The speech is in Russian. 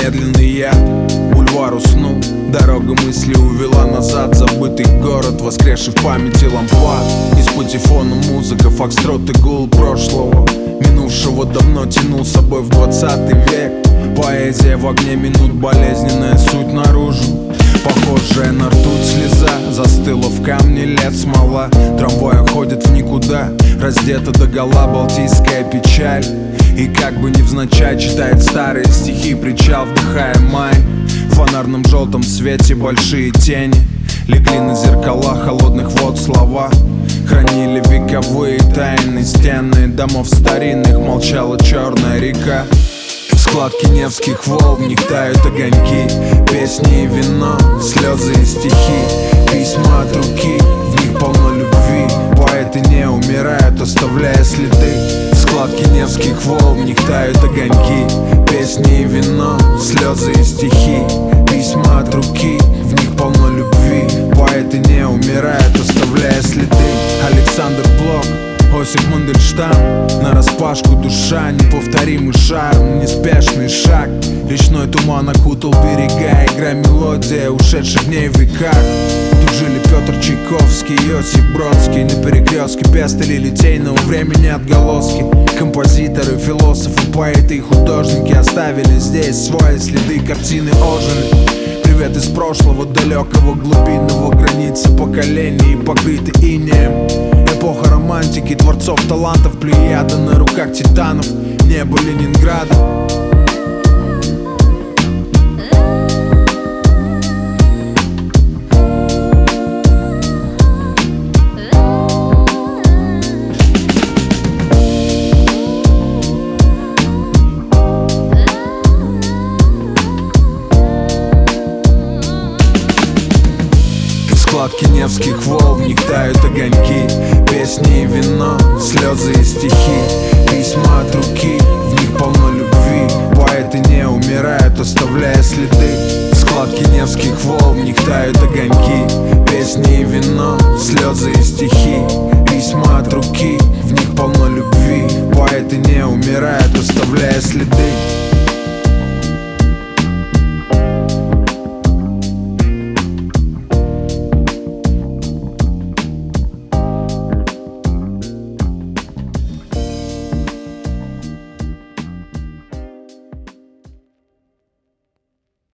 медленный яд. Бульвар уснул, дорога мысли увела назад. Забытый город, воскресший в памяти лампад. Из патефона музыка, фокстрот и гул прошлого минувшего давно тянул с собой в 20 век. Поэзия в огне минут, болезненная суть наружу. Похожая на ртуть слеза застыла в камне лет смола. Трамвай уходит в никуда, раздета догола балтийская печаль. И как бы невзначай читает старые стихи причал, вдыхая май. В фонарном желтом свете большие тени легли на зеркала холодных вод слова. Хранили вековые тайны стены домов старинных, молчала черная река. Складки невских волн, в них тают огоньки, песни и вино, слезы и стихи, письма от руки, в них полно любви. Поэты не умирают, оставляя следы. Складки невских волн, в них тают огоньки, песни и вино, слезы и стихи, письма от руки, в них полно любви. Поэты не умирают, оставляя следы. Александр Блок, Осип Мандельштам, нараспашку душа, неповторимый шарм, неспешный шаг. Речной туман окутал берега, игра мелодия ушедших дней в веках. Тут жили Петр Чайковский, Иосиф Бродский. На перекрестке пестили литейного времени отголоски. Композиторы, философы, поэты и художники оставили здесь свои следы, картины ожили. Привет из прошлого далекого, глубинного, границы поколений покрыты инеем. Эпоха романтики, творцов талантов, плеяда на руках титанов, небо Ленинграда. Складки невских волн, в них тают огоньки, песни и вино, слезы и стихи, письма от руки, в них полно